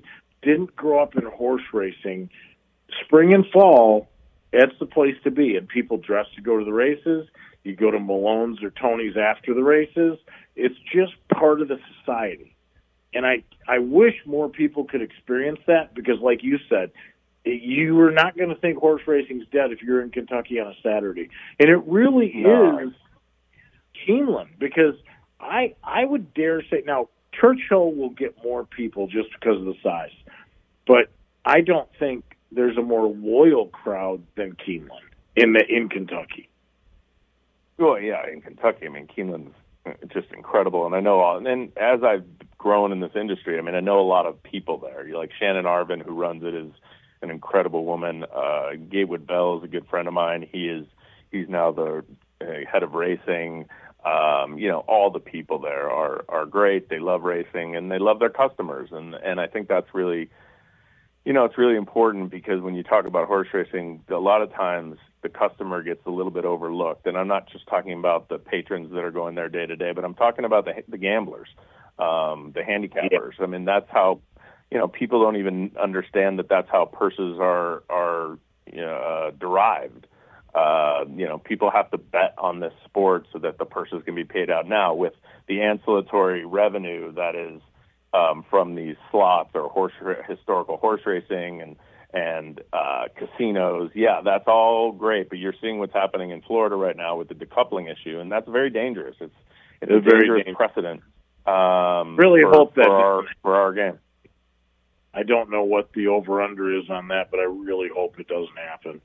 didn't grow up in horse racing, spring and fall, that's the place to be. And people dress to go to the races. You go to Malone's or Tony's after the races. It's just part of the society. And I, I wish more people could experience that because, like you said, you are not going to think horse racing's dead if you're in Kentucky on a Saturday. And it really no. is Keeneland because I I would dare say, now, Churchill will get more people just because of the size. But I don't think there's a more loyal crowd than Keeneland in the in Kentucky. Well, yeah, in Kentucky, I mean, Keeneland's just incredible. And I know, all, and as I've grown in this industry, I mean, I know a lot of people there. You're like Shannon Arvin, who runs it, is an incredible woman. Uh, Gatewood Bell is a good friend of mine. He is, he's now the uh, head of racing. Um, you know, all the people there are, are great. They love racing and they love their customers. And, and I think that's really, you know, it's really important because when you talk about horse racing, a lot of times the customer gets a little bit overlooked. And I'm not just talking about the patrons that are going there day to day, but I'm talking about the, the gamblers, um, the handicappers. I mean, that's how, you know, people don't even understand that that's how purses are, are you know, uh, derived. Uh, you know, people have to bet on this sport so that the purses can be paid out. Now, with the ancillary revenue that is um, from these slots or horse historical horse racing and and uh, casinos, yeah, that's all great. But you're seeing what's happening in Florida right now with the decoupling issue, and that's very dangerous. It's it's, it's a very dangerous dangerous. precedent. Um, really for, hope that for our, for our game. I don't know what the over-under is on that, but I really hope it doesn't happen.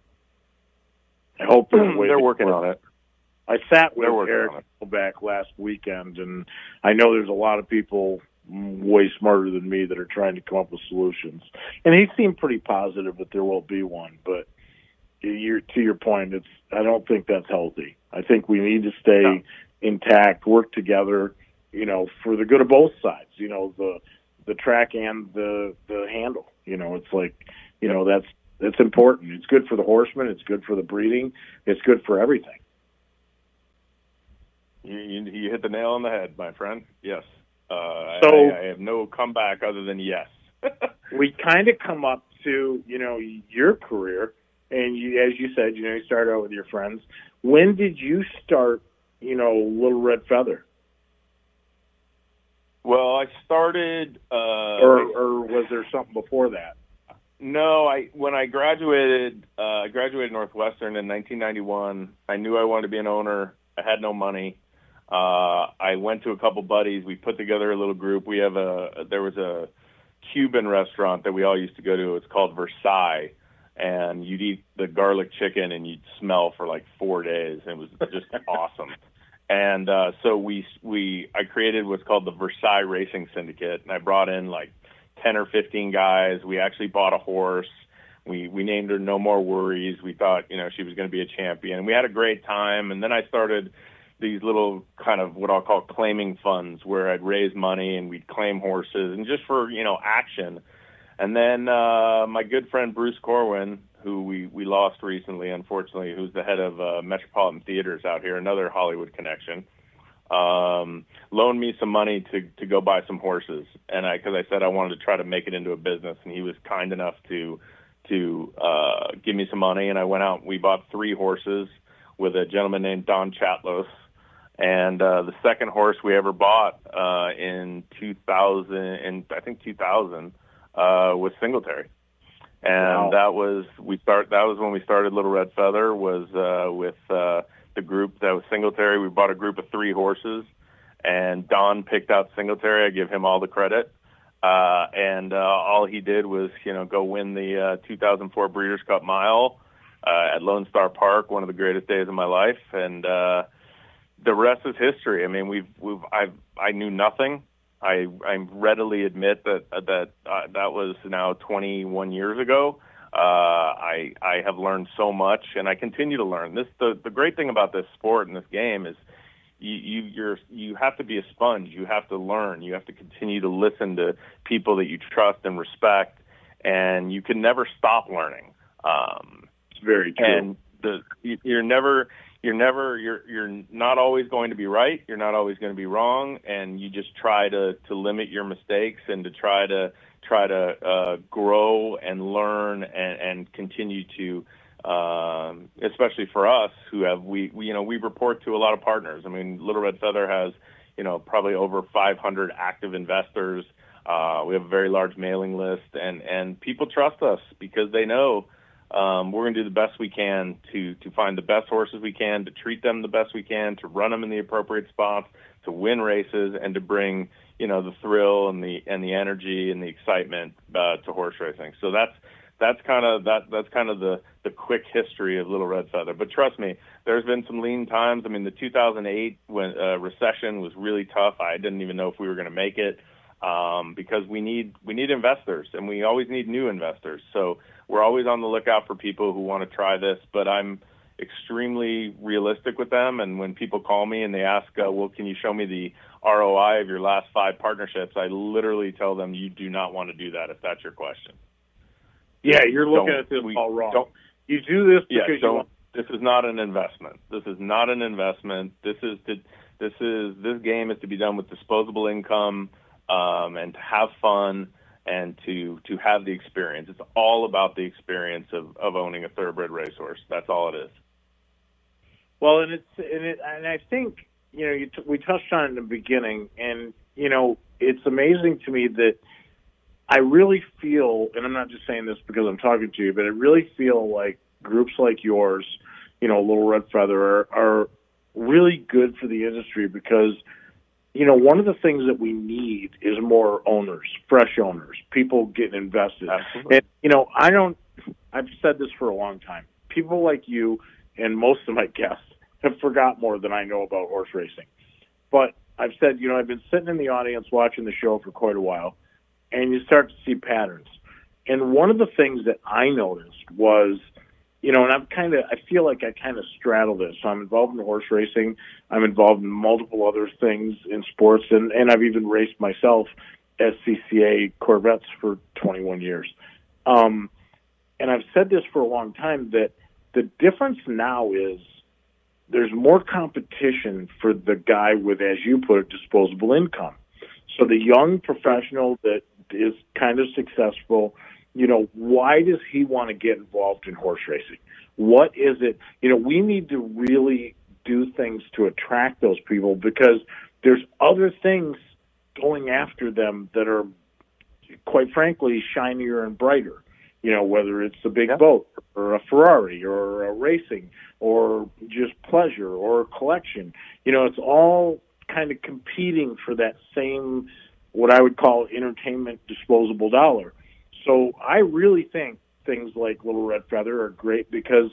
I hope they're working on it. I sat with Eric back last weekend, and I know there's a lot of people way smarter than me that are trying to come up with solutions. And he seemed pretty positive that there will be one. But you're, to your point, it's I don't think that's healthy. I think we need to stay no. intact, work together, you know, for the good of both sides. You know, the the track and the the handle. You know, it's like, you know, that's It's important. It's good for the horsemen. It's good for the breeding. It's good for everything. You, you, you hit the nail on the head, my friend. Yes. Uh, so I, I have no comeback other than yes. We kind of come up to, you know, your career, and you, as you said, you know, you started out with your friends. When did you start, you know, Little Red Feather? Well, I started... Uh, or, or was there something before that? No, I when I graduated, uh, I graduated Northwestern in nineteen ninety-one. I knew I wanted to be an owner. I had no money. Uh, I went to a couple buddies. We put together a little group. We have a there was a Cuban restaurant that we all used to go to. It's called Versailles, and you'd eat the garlic chicken and you'd smell for like four days. It was just awesome. And uh, so we we I created what's called the Versailles Racing Syndicate, and I brought in like ten or fifteen guys. We actually bought a horse. We we named her No More Worries. We thought, you know, she was going to be a champion. We had a great time. And then I started these little kind of what I'll call claiming funds where I'd raise money and we'd claim horses and just for, you know, action. And then uh, my good friend Bruce Corwin, who we, we lost recently, unfortunately, who's the head of uh, Metropolitan Theaters out here, another Hollywood connection, um, loaned me some money to, to go buy some horses. And I, cause I said I wanted to try to make it into a business, and he was kind enough to, to, uh, give me some money. And I went out, we bought three horses with a gentleman named Don Chatlos. And, uh, the second horse we ever bought, uh, in two thousand, in, I think two thousand, uh, was Singletary. And wow. that was, we start, that was when we started Little Red Feather, was, uh, with, uh, the group that was Singletary. We bought a group of three horses, and Don picked out Singletary. I give him all the credit. Uh, and, uh, all he did was, you know, go win the, uh, two thousand four Breeders' Cup Mile, uh, at Lone Star Park, one of the greatest days of my life. And, uh, the rest is history. I mean, we've, we've, I've, I knew nothing. I, I readily admit that, uh, that, uh, that was now twenty-one years ago. Uh, I, I have learned so much, and I continue to learn. This, the, the great thing about this sport and this game is you, you, you're, you have to be a sponge. You have to learn. You have to continue to listen to people that you trust and respect, and you can never stop learning. Um, it's very true. And the, you're never, you're never, you're you're not always going to be right. You're not always going to be wrong, and you just try to, to limit your mistakes and to try to try to uh, grow and learn and, and continue to. Um, especially for us who have we, we you know we report to a lot of partners. I mean, Little Red Feather has you know probably over five hundred active investors. Uh, we have a very large mailing list, and, and people trust us because they know um, we're going to do the best we can to to find the best horses we can, to treat them the best we can, to run them in the appropriate spots, to win races, and to bring you know the thrill and the and the energy and the excitement uh, to horse racing. So that's. That's kind of that. That's kind of the, the quick history of Little Red Feather. But trust me, there's been some lean times. I mean, the two thousand eight when uh, recession was really tough. I didn't even know if we were going to make it um, because we need we need investors, and we always need new investors. So we're always on the lookout for people who want to try this. But I'm extremely realistic with them. And when people call me and they ask, uh, "Well, can you show me the R O I of your last five partnerships?" I literally tell them, "You do not want to do that if that's your question." Yeah, you're looking don't, at this we, all wrong. You do this because yeah, you want. This is not an investment. This is not an investment. This is to, this is this game is to be done with disposable income um, and to have fun and to to have the experience. It's all about the experience of, of owning a thoroughbred racehorse. That's all it is. Well, and it's and it and I think you know you t- we touched on it in the beginning, and you know it's amazing to me that. I really feel, and I'm not just saying this because I'm talking to you, but I really feel like groups like yours, you know, Little Red Feather, are, are really good for the industry because, you know, one of the things that we need is more owners, fresh owners, people getting invested. Absolutely. And, you know, I don't, I've said this for a long time. People like you and most of my guests have forgot more than I know about horse racing. But I've said, you know, I've been sitting in the audience watching the show for quite a while, and you start to see patterns. And one of the things that I noticed was, you know, and I'm kind of, I feel like I kind of straddle this. So I'm involved in horse racing. I'm involved in multiple other things in sports, and, and I've even raced myself as C C A Corvettes for twenty-one years. Um, and I've said this for a long time, that the difference now is there's more competition for the guy with, as you put it, disposable income. So the young professional that is kind of successful, you know, why does he want to get involved in horse racing? What is it? You know, we need to really do things to attract those people because there's other things going after them that are, quite frankly, shinier and brighter. You know, whether it's a big yeah. boat or a Ferrari or a racing or just pleasure or a collection. You know, it's all kind of competing for that same, what I would call entertainment disposable dollar. So I really think things like Little Red Feather are great because,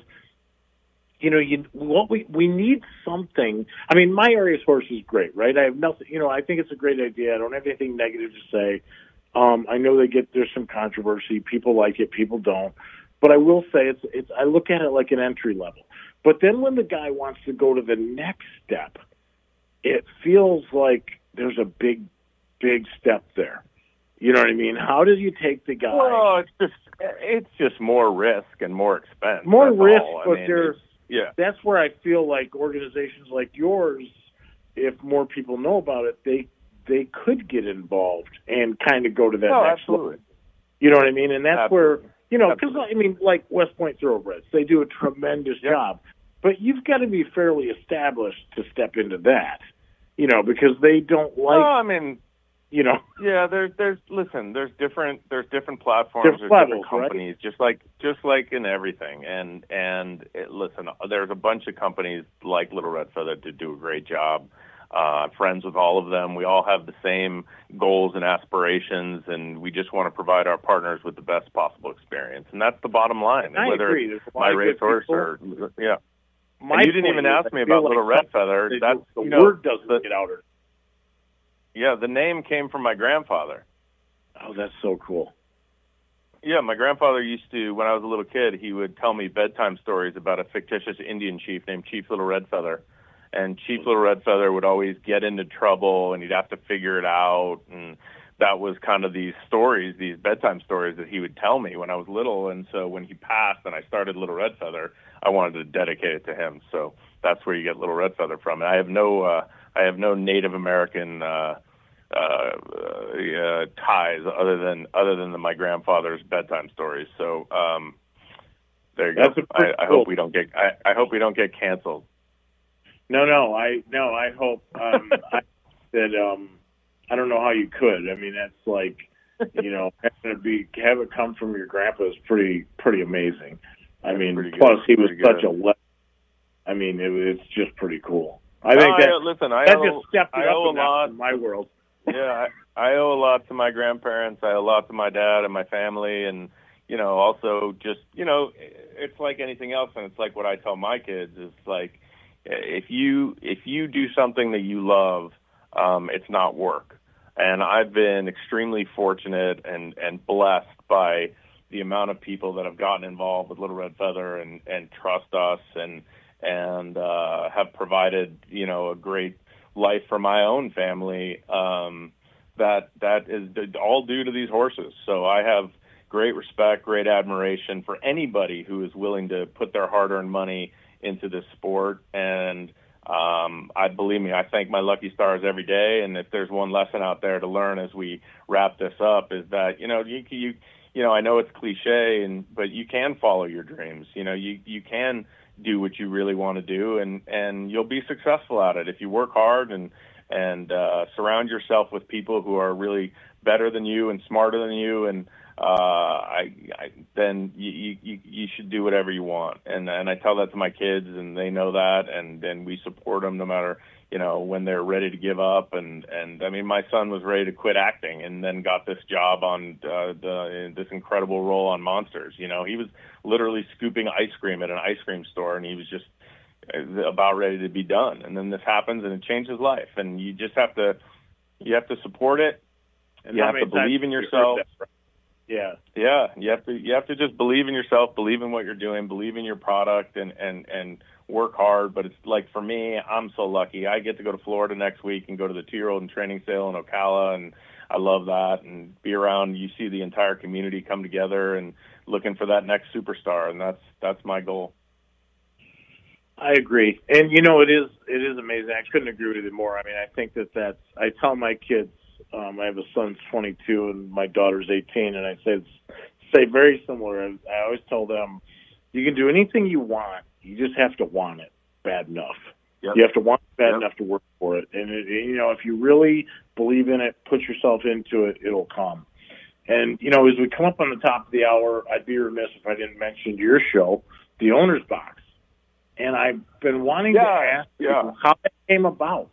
you know, you what we we need something. I mean, My Aries Horse is great, right? I have nothing, you know, I think it's a great idea. I don't have anything negative to say. Um, I know they get there's some controversy. People like it, people don't. But I will say it's it's. I look at it like an entry level. But then when the guy wants to go to the next step, it feels like there's a big, big step there. You know what I mean? How do you take the guy? Well, it's just it's just more risk and more expense. More That's risk, all. I but mean, there's yeah. That's where I feel like organizations like yours, if more people know about it, they they could get involved and kind of go to that no, next absolutely. level. You know what I mean? And that's absolutely. where, you know, because, I mean, like West Point Thoroughbreds, they do a tremendous yep. job. But you've got to be fairly established to step into that, you know, because they don't like, well, I mean, you know. Yeah, there's, there's, listen, there's different, there's different platforms, there's there's levels, different companies, right? just like, just like in everything. And, and it, listen, there's a bunch of companies like Little Red Feather that do a great job. Uh, friends with all of them. We all have the same goals and aspirations, and we just want to provide our partners with the best possible experience. And that's the bottom line. I Whether agree. it's My Racehorse or, yeah. My and you didn't even ask me about like Little Red Feather. That's, the you know, word doesn't the, get out. Or... Yeah, the name came from my grandfather. Oh, that's so cool. Yeah, my grandfather used to, when I was a little kid, he would tell me bedtime stories about a fictitious Indian chief named Chief Little Red Feather. And Chief Little Red Feather would always get into trouble, and he'd have to figure it out. And that was kind of these stories, these bedtime stories that he would tell me when I was little. And so when he passed and I started Little Red Feather, I wanted to dedicate it to him. So that's where you get Little Red Feather from. And I have no, uh, I have no Native American uh, uh, uh, ties other than other than the, my grandfather's bedtime stories. So um, there you that's go. I, I, I cool. hope we don't get. I, I hope we don't get canceled. No, no, I no, I hope um, I, that um, I don't know how you could. I mean, that's like, you know, having to be have it come from your grandpa is pretty pretty amazing. I That's mean, pretty plus good. he was Pretty such good. a legend. I mean, it, it's just pretty cool. I No, think that I, listen, I that owe, just stepped it I up owe a a lot in my world. Yeah, I, I owe a lot to my grandparents. I owe a lot to my dad and my family, and you know, also just you know, it's like anything else, and it's like what I tell my kids. It's like if you if you do something that you love, um, it's not work. And I've been extremely fortunate and and blessed by the amount of people that have gotten involved with Little Red Feather and and trust us and and uh, have provided you know a great life for my own family. Um, that that is all due to these horses. So I have great respect, great admiration for anybody who is willing to put their hard-earned money into this sport. And um, I believe me, I thank my lucky stars every day. And if there's one lesson out there to learn as we wrap this up, is that you know you you you know I know it's cliche, and but you can follow your dreams. You know you you can do what you really want to do, and and you'll be successful at it if you work hard and and uh, surround yourself with people who are really better than you and smarter than you, and uh, I, I then you, you you should do whatever you want. And and I tell that to my kids, and they know that, and then we support them no matter you know when they're ready to give up. And and I mean, my son was ready to quit acting, and then got this job on uh, the this incredible role on Monsters. You know, he was literally scooping ice cream at an ice cream store, and he was just about ready to be done. And then this happens, and it changed his life. And you just have to, you have to support it. And you have to believe in yourself. Yeah, yeah. You have to, you have to just believe in yourself, believe in what you're doing, believe in your product, and and and work hard. But it's like for me, I'm so lucky. I get to go to Florida next week and go to the two-year-old and training sale in Ocala, and I love that. And be around. You see the entire community come together and looking for that next superstar, and that's that's my goal. I agree. And, you know, it is it is amazing. I couldn't agree with you more. I mean, I think that that's – I tell my kids um, – I have a son's twenty-two and my daughter's eighteen, and I say say very similar. I, I always tell them, you can do anything you want. You just have to want it bad enough. Yep. You have to want it bad yep. enough to work for it. And, it, you know, if you really believe in it, put yourself into it, it'll come. And, you know, as we come up on the top of the hour, I'd be remiss if I didn't mention your show, The Owner's Box. And I've been wanting yeah, to ask yeah. you how that came about.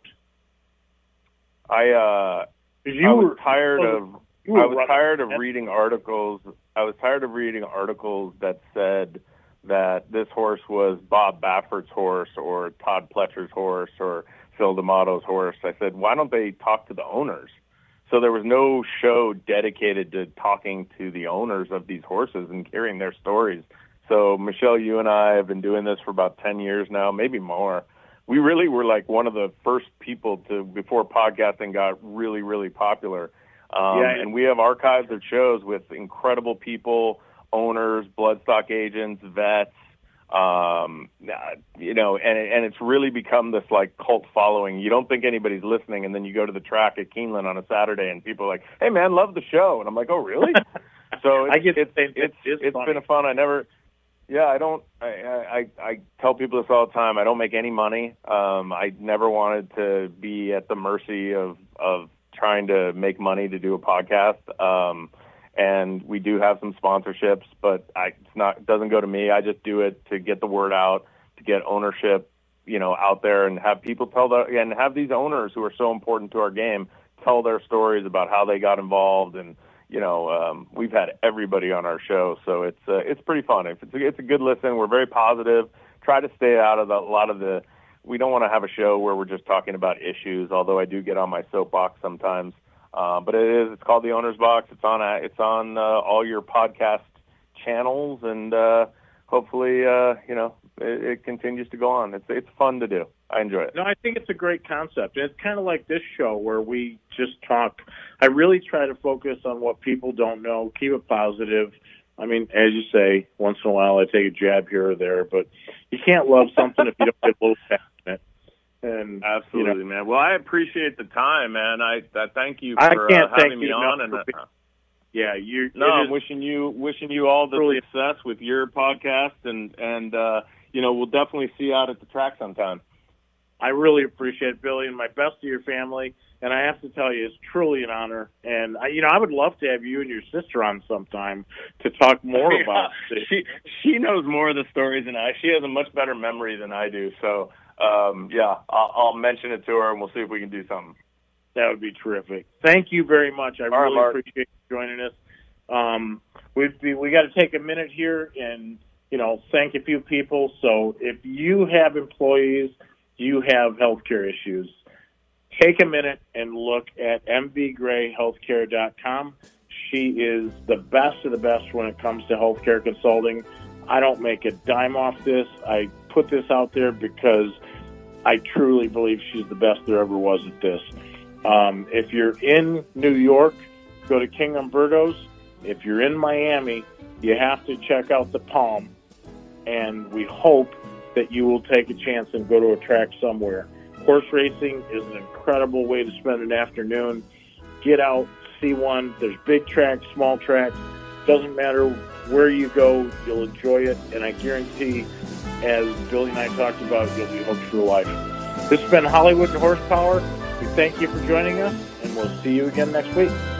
I uh, you I was were, tired of were I was running. tired of reading articles. I was tired of reading articles that said that this horse was Bob Baffert's horse or Todd Pletcher's horse or Phil D'Amato's horse. I said, why don't they talk to the owners? So there was no show dedicated to talking to the owners of these horses and hearing their stories. So, Michelle, you and I have been doing this for about ten years now, maybe more. We really were like one of the first people to, before podcasting got really, really popular. Um, yeah, and we have archives of shows with incredible people, owners, bloodstock agents, vets, um, you know, and, and it's really become this like cult following. You don't think anybody's listening, and then you go to the track at Keeneland on a Saturday, and people are like, hey, man, love the show. And I'm like, oh, really? So it's, I get it's, it's, it's, it's, it's funny. been a fun. I never... Yeah, I don't. I, I I tell people this all the time. I don't make any money. Um, I never wanted to be at the mercy of of trying to make money to do a podcast. Um, and we do have some sponsorships, but I, it's not. It doesn't go to me. I just do it to get the word out, to get ownership, you know, out there, and have people tell the and have these owners who are so important to our game tell their stories about how they got involved. And you know, um, we've had everybody on our show, so it's uh, it's pretty fun. If it's a, it's a good listen. We're very positive. Try to stay out of the, a lot of the. We don't want to have a show where we're just talking about issues. Although I do get on my soapbox sometimes, uh, but it is. It's called The Owner's Box. It's on. It's on uh, all your podcast channels, and uh, hopefully, uh, you know, it, it continues to go on. It's it's fun to do. I enjoy it. No, I think it's a great concept. And it's kind of like this show where we just talk. I really try to focus on what people don't know, keep it positive. I mean, as you say, once in a while I take a jab here or there, but you can't love something if you don't get a little passionate. And absolutely, you know, man. Well, I appreciate the time, man. I, I thank you I for can't uh, thank having you me on. And for, uh, yeah, you. No, I'm wishing you wishing you all the really, success with your podcast, and and uh, you know, we'll definitely see you out at the track sometime. I really appreciate it, Billy, and my best to your family. And I have to tell you, it's truly an honor. And, I, you know, I would love to have you and your sister on sometime to talk more yeah, about it. She, she knows more of the stories than I. She has a much better memory than I do. So, um, yeah, I'll, I'll mention it to her, and we'll see if we can do something. That would be terrific. Thank you very much. I All really right, appreciate you joining us. Um, we'd be, we got to take a minute here and, you know, thank a few people. So if you have employees, you have healthcare issues, take a minute and look at m v gray healthcare dot com. She is the best of the best when it comes to healthcare consulting. I don't make a dime off this. I put this out there because I truly believe she's the best there ever was at this. Um, if you're in New York, go to King Umberto's. If you're in Miami, you have to check out the Palm, and we hope that you will take a chance and go to a track somewhere. Horse racing is an incredible way to spend an afternoon. Get out, see one. There's big tracks, small tracks. Doesn't matter where you go, you'll enjoy it. And I guarantee, as Billy and I talked about, you'll be hooked for life. This has been Hollywood and Horsepower. We thank you for joining us, and we'll see you again next week.